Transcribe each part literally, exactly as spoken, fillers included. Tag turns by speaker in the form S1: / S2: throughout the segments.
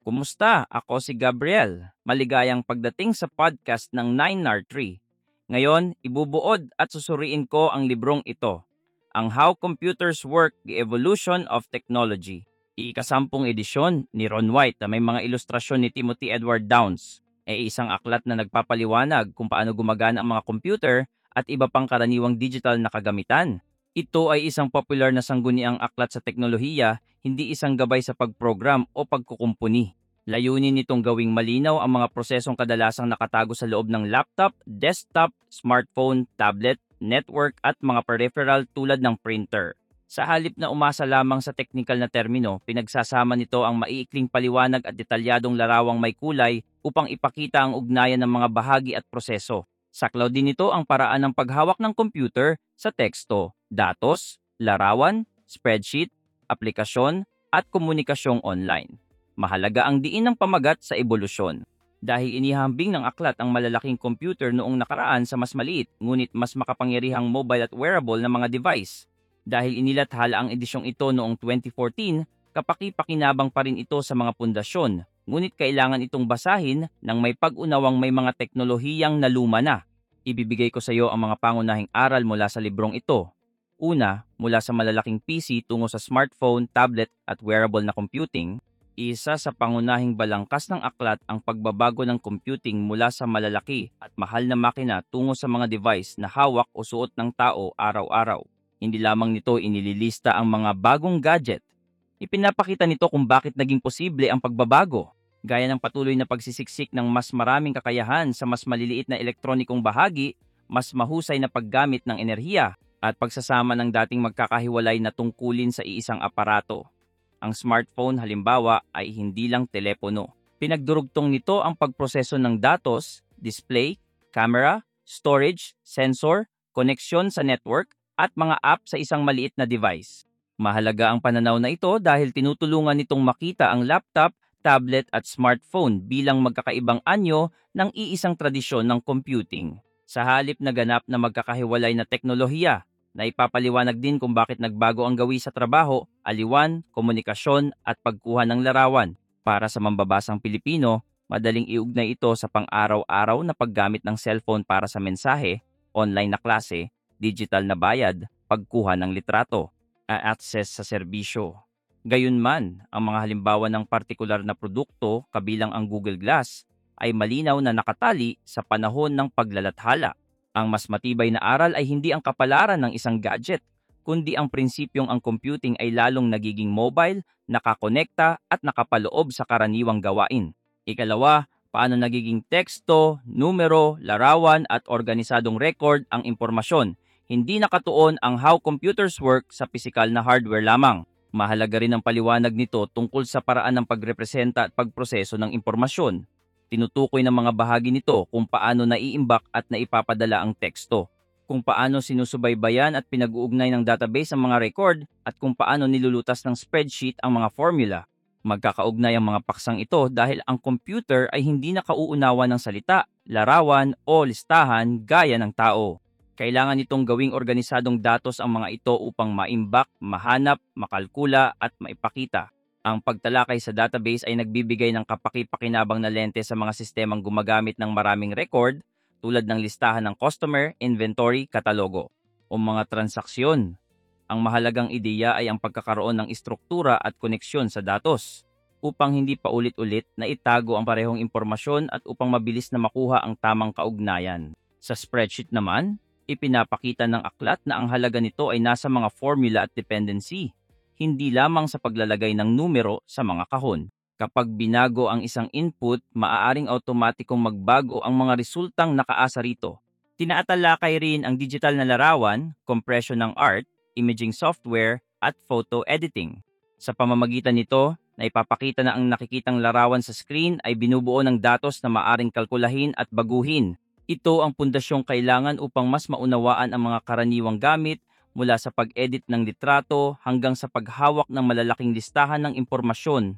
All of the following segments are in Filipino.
S1: Kumusta? Ako si Gabriel. Maligayang pagdating sa podcast ng nine R three. Ngayon, ibubuod at susuriin ko ang librong ito, ang How Computers Work, The Evolution of Technology. Ikasampung edisyon ni Ron White na may mga ilustrasyon ni Timothy Edward Downes, ay isang aklat na nagpapaliwanag kung paano gumagana ang mga computer at iba pang karaniwang digital na kagamitan. Ito ay isang popular na sangguniang aklat sa teknolohiya, hindi isang gabay sa pagprogram o pagkukumpuni. Layunin nitong gawing malinaw ang mga prosesong kadalasang nakatago sa loob ng laptop, desktop, smartphone, tablet, network at mga peripheral tulad ng printer. Sa halip na umasa lamang sa teknikal na termino, pinagsasama nito ang maiikling paliwanag at detalyadong larawang may kulay upang ipakita ang ugnayan ng mga bahagi at proseso. Saklaw din nito ang paraan ng paghawak ng computer sa teksto, datos, larawan, spreadsheet, aplikasyon, at komunikasyong online. Mahalaga ang diin ng pamagat sa ebolusyon. Dahil inihambing ng aklat ang malalaking computer noong nakaraan sa mas maliit ngunit mas makapangyarihang mobile at wearable na mga device. Dahil inilathala ang edisyong ito noong twenty fourteen, kapaki-pakinabang pa rin ito sa mga pundasyon, ngunit kailangan itong basahin ng may pag-unawang may mga teknolohiyang naluma na. Ibibigay ko sa iyo ang mga pangunahing aral mula sa librong ito. Una, mula sa malalaking P C tungo sa smartphone, tablet at wearable na computing. Isa sa pangunahing balangkas ng aklat ang pagbabago ng computing mula sa malalaki at mahal na makina tungo sa mga device na hawak o suot ng tao araw-araw. Hindi lamang nito inililista ang mga bagong gadget. Ipinapakita nito kung bakit naging posible ang pagbabago, gaya ng patuloy na pagsisiksik ng mas maraming kakayahan sa mas maliliit na elektronikong bahagi, mas mahusay na paggamit ng enerhiya, at pagsasama ng dating magkakahiwalay na tungkulin sa iisang aparato. Ang smartphone halimbawa ay hindi lang telepono. Pinagdurugtong nito ang pagproseso ng datos, display, camera, storage, sensor, koneksyon sa network, at mga app sa isang maliit na device. Mahalaga ang pananaw na ito dahil tinutulungan nitong makita ang laptop, tablet at smartphone bilang magkakaibang anyo ng iisang tradisyon ng computing. Sa halip na ganap na magkakahiwalay na teknolohiya, na ipapaliwanag din kung bakit nagbago ang gawi sa trabaho, aliwan, komunikasyon at pagkuha ng larawan. Para sa mambabasang Pilipino, madaling iugnay ito sa pang-araw-araw na paggamit ng cellphone para sa mensahe, online na klase, digital na bayad, pagkuha ng litrato, a-access sa serbisyo. Gayunman, ang mga halimbawa ng partikular na produkto kabilang ang Google Glass ay malinaw na nakatali sa panahon ng paglalathala. Ang mas matibay na aral ay hindi ang kapalaran ng isang gadget, kundi ang prinsipyong ang computing ay lalong nagiging mobile, nakakonekta at nakapaloob sa karaniwang gawain. Ikalawa, paano nagiging teksto, numero, larawan at organisadong record ang impormasyon. Hindi nakatuon ang how computers work sa pisikal na hardware lamang. Mahalaga rin ang paliwanag nito tungkol sa paraan ng pagrepresenta at pagproseso ng impormasyon. Tinutukoy ng mga bahagi nito kung paano naiimbak at naipapadala ang teksto, kung paano sinusubaybayan at pinag-uugnay ng database ang mga record, at kung paano nilulutas ng spreadsheet ang mga formula. Magkakaugnay ang mga paksang ito dahil ang computer ay hindi nakauunawa ng salita, larawan o listahan gaya ng tao. Kailangan nitong gawing organisadong datos ang mga ito upang maimbak, mahanap, makalkula at maipakita. Ang pagtalakay sa database ay nagbibigay ng kapaki-pakinabang na lente sa mga sistemang gumagamit ng maraming record tulad ng listahan ng customer, inventory, katalogo, o mga transaksyon. Ang mahalagang ideya ay ang pagkakaroon ng istruktura at koneksyon sa datos upang hindi pa ulit-ulit na itago ang parehong impormasyon at upang mabilis na makuha ang tamang kaugnayan. Sa spreadsheet naman, ipinapakita ng aklat na ang halaga nito ay nasa mga formula at dependency, hindi lamang sa paglalagay ng numero sa mga kahon. Kapag binago ang isang input, maaaring automatikong magbago ang mga resultang nakaasa rito. Tinaatalakay rin ang digital na larawan, compression ng art, imaging software, at photo editing. Sa pamamagitan nito, naipapakita na ang nakikitang larawan sa screen ay binubuo ng datos na maaaring kalkulahin at baguhin. Ito ang pundasyong kailangan upang mas maunawaan ang mga karaniwang gamit, mula sa pag-edit ng litrato hanggang sa paghawak ng malalaking listahan ng impormasyon.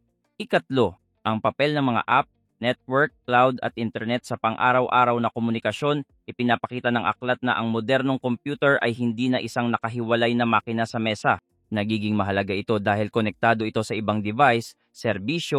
S1: Ikatlo, ang papel ng mga app, network, cloud at internet sa pang-araw-araw na komunikasyon. Ipinapakita ng aklat na ang modernong computer ay hindi na isang nakahiwalay na makina sa mesa. Nagiging mahalaga ito dahil konektado ito sa ibang device, serbisyo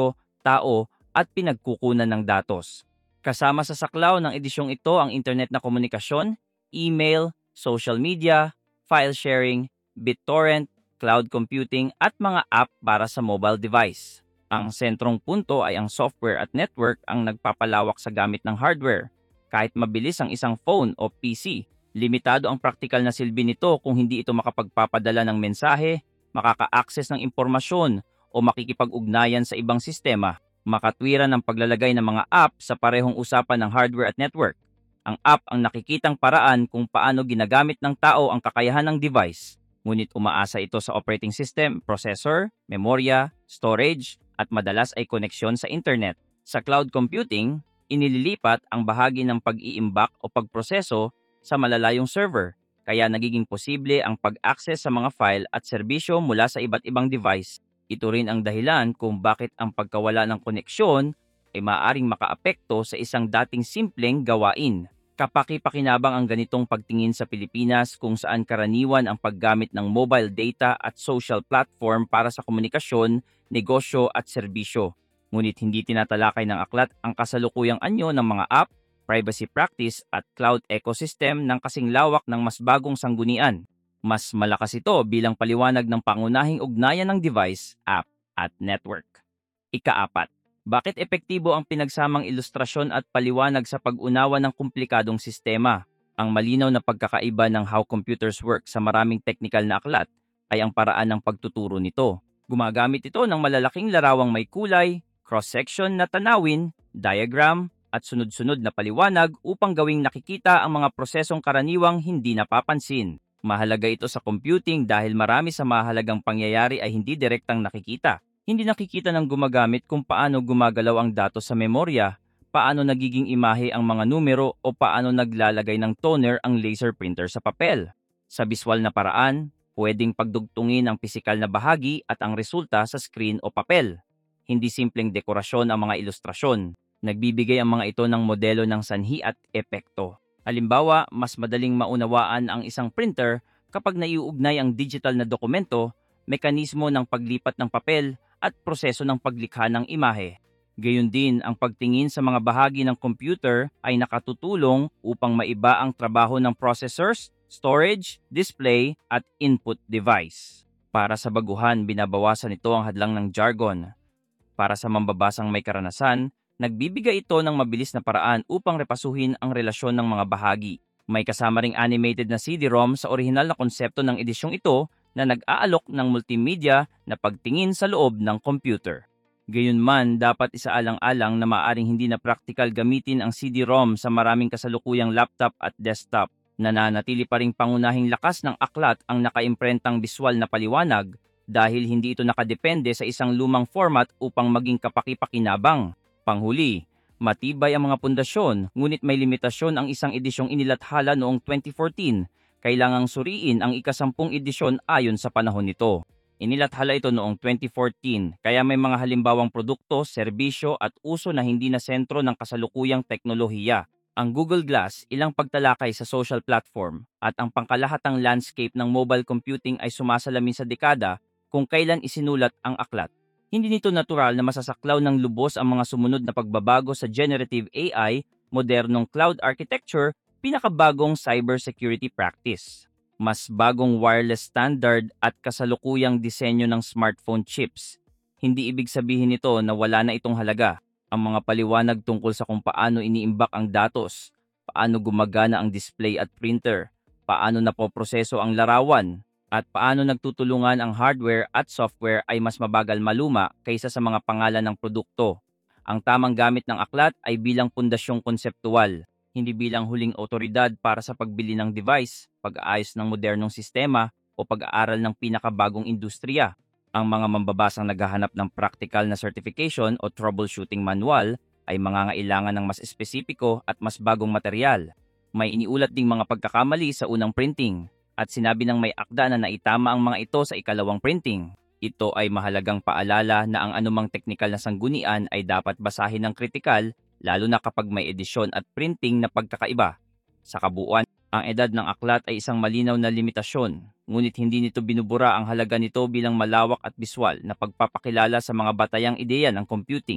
S1: tao at pinagkukunan ng datos. Kasama sa saklaw ng edisyong ito ang internet na komunikasyon, email, social media, file sharing, BitTorrent, cloud computing at mga app para sa mobile device. Ang sentrong punto ay ang software at network ang nagpapalawak sa gamit ng hardware. Kahit mabilis ang isang phone o P C, limitado ang praktikal na silbi nito kung hindi ito makapagpapadala ng mensahe, makaka-access ng impormasyon o makikipag-ugnayan sa ibang sistema. Makatwiran ang paglalagay ng mga app sa parehong usapan ng hardware at network. Ang app ang nakikitang paraan kung paano ginagamit ng tao ang kakayahan ng device, ngunit umaasa ito sa operating system, processor, memorya, storage, at madalas ay koneksyon sa internet. Sa cloud computing, inililipat ang bahagi ng pag-iimbak o pagproseso sa malalayong server, kaya nagiging posible ang pag-access sa mga file at serbisyo mula sa iba't ibang device. Ito rin ang dahilan kung bakit ang pagkawala ng koneksyon ay maaaring makaapekto sa isang dating simpleng gawain. Kapaki-pakinabang ang ganitong pagtingin sa Pilipinas kung saan karaniwan ang paggamit ng mobile data at social platform para sa komunikasyon, negosyo at serbisyo. Ngunit hindi tinatalakay ng aklat ang kasalukuyang anyo ng mga app, privacy practice at cloud ecosystem ng kasing lawak ng mas bagong sanggunian. Mas malakas ito bilang paliwanag ng pangunahing ugnayan ng device, app, at network. Ikaapat, bakit epektibo ang pinagsamang ilustrasyon at paliwanag sa pag-unawa ng komplikadong sistema? Ang malinaw na pagkakaiba ng how computers work sa maraming teknikal na aklat ay ang paraan ng pagtuturo nito. Gumagamit ito ng malalaking larawang may kulay, cross-section na tanawin, diagram, at sunod-sunod na paliwanag upang gawing nakikita ang mga prosesong karaniwang hindi napapansin. Mahalaga ito sa computing dahil marami sa mahalagang pangyayari ay hindi direktang nakikita. Hindi nakikita ng gumagamit kung paano gumagalaw ang datos sa memorya, paano nagiging imahe ang mga numero o paano naglalagay ng toner ang laser printer sa papel. Sa biswal na paraan, pwedeng pagdugtungin ang pisikal na bahagi at ang resulta sa screen o papel. Hindi simpleng dekorasyon ang mga ilustrasyon. Nagbibigay ang mga ito ng modelo ng sanhi at epekto. Halimbawa, mas madaling maunawaan ang isang printer kapag naiuugnay ang digital na dokumento, mekanismo ng paglipat ng papel, at proseso ng paglikha ng imahe. Gayun din, ang pagtingin sa mga bahagi ng computer ay nakatutulong upang maiba ang trabaho ng processors, storage, display, at input device. Para sa baguhan, binabawasan ito ang hadlang ng jargon. Para sa mambabasang may karanasan, nagbibigay ito ng mabilis na paraan upang repasuhin ang relasyon ng mga bahagi. May kasama ring animated na C D ROM sa orihinal na konsepto ng edisyong ito na nag-aalok ng multimedia na pagtingin sa loob ng computer. Gayunman, dapat isaalang-alang na maaaring hindi na praktikal gamitin ang C D ROM sa maraming kasalukuyang laptop at desktop. Nananatili pa ring pangunahing lakas ng aklat ang nakaimprentang biswal na paliwanag dahil hindi ito nakadepende sa isang lumang format upang maging kapaki-pakinabang. Panghuli, matibay ang mga pundasyon, ngunit may limitasyon ang isang edisyong inilathala noong twenty fourteen. Kailangang suriin ang ikasampung edisyon ayon sa panahon nito. Inilathala ito noong twenty fourteen, kaya may mga halimbawang produkto, serbisyo at uso na hindi na sentro ng kasalukuyang teknolohiya. Ang Google Glass, ilang pagtalakay sa social platform, at ang pangkalahatang landscape ng mobile computing ay sumasalamin sa dekada kung kailan isinulat ang aklat. Hindi nito natural na masasaklaw ng lubos ang mga sumunod na pagbabago sa generative A I, modernong cloud architecture, pinakabagong cybersecurity practice, mas bagong wireless standard at kasalukuyang disenyo ng smartphone chips. Hindi ibig sabihin nito na wala na itong halaga. Ang mga paliwanag tungkol sa kung paano iniimbak ang datos, paano gumagana ang display at printer, paano napoproseso ang larawan, at paano nagtutulungan ang hardware at software ay mas mabagal maluma kaysa sa mga pangalan ng produkto. Ang tamang gamit ng aklat ay bilang pundasyong konseptual, hindi bilang huling otoridad para sa pagbili ng device, pag-aayos ng modernong sistema, o pag-aaral ng pinakabagong industriya. Ang mga mambabasang naghahanap ng practical na certification o troubleshooting manual ay mangangailangan ng mas espesipiko at mas bagong material. May iniulat ding mga pagkakamali sa unang printing, at sinabi ng may akda na naitama ang mga ito sa ikalawang printing. Ito ay mahalagang paalala na ang anumang teknikal na sanggunian ay dapat basahin ng kritikal, lalo na kapag may edisyon at printing na pagkakaiba. Sa kabuuan, ang edad ng aklat ay isang malinaw na limitasyon, ngunit hindi nito binubura ang halaga nito bilang malawak at biswal na pagpapakilala sa mga batayang ideya ng computing.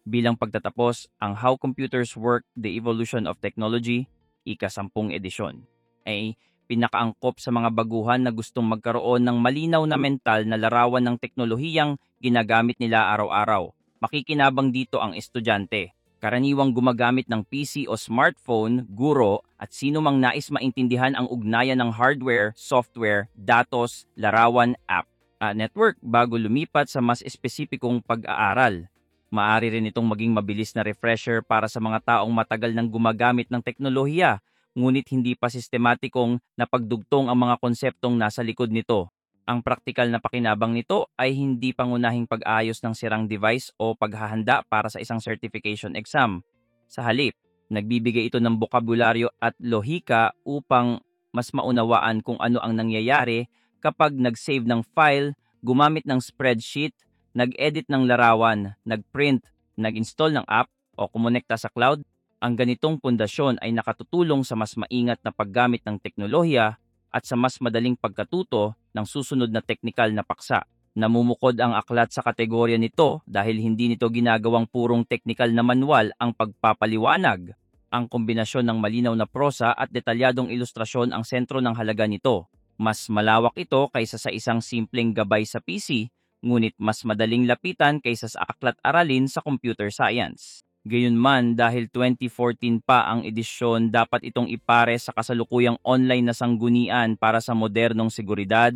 S1: Bilang pagtatapos, ang How Computers Work, The Evolution of Technology, ika-sampung edisyon, ay pinakaangkop sa mga baguhan na gustong magkaroon ng malinaw na mental na larawan ng teknolohiyang ginagamit nila araw-araw. Makikinabang dito ang estudyante, karaniwang gumagamit ng P C o smartphone, guro, at sino mang nais maintindihan ang ugnayan ng hardware, software, datos, larawan, app, at network bago lumipat sa mas espesipikong pag-aaral. Maaari rin itong maging mabilis na refresher para sa mga taong matagal nang gumagamit ng teknolohiya, ngunit hindi pa sistematikong napagdugtong ang mga konseptong nasa likod nito. Ang praktikal na pakinabang nito ay hindi pangunahing pag-ayos ng sirang device o paghahanda para sa isang certification exam. Sa halip, nagbibigay ito ng bokabularyo at lohika upang mas maunawaan kung ano ang nangyayari kapag nag-save ng file, gumamit ng spreadsheet, nag-edit ng larawan, nag-print, nag-install ng app, o kumonekta sa cloud. Ang ganitong pundasyon ay nakatutulong sa mas maingat na paggamit ng teknolohiya at sa mas madaling pagkatuto ng susunod na teknikal na paksa. Namumukod ang aklat sa kategorya nito dahil hindi nito ginagawang purong teknikal na manual ang pagpapaliwanag. Ang kombinasyon ng malinaw na prosa at detalyadong ilustrasyon ang sentro ng halaga nito. Mas malawak ito kaysa sa isang simpleng gabay sa P C, ngunit mas madaling lapitan kaysa sa aklat-aralin sa computer science. Gayunman, dahil twenty fourteen pa ang edisyon, dapat itong ipare sa kasalukuyang online na sanggunian para sa modernong seguridad,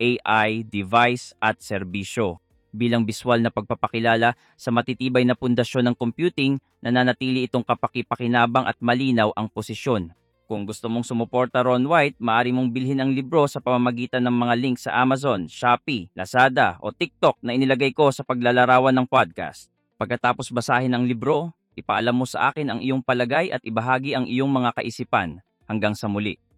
S1: A I, device at serbisyo. Bilang biswal na pagpapakilala sa matitibay na pundasyon ng computing, nananatili itong kapakipakinabang at malinaw ang posisyon. Kung gusto mong sumuporta Ron White, maaari mong bilhin ang libro sa pamamagitan ng mga link sa Amazon, Shopee, Lazada o TikTok na inilagay ko sa paglalarawan ng podcast. Pagkatapos basahin ang libro, ipaalam mo sa akin ang iyong palagay at ibahagi ang iyong mga kaisipan. Hanggang sa muli.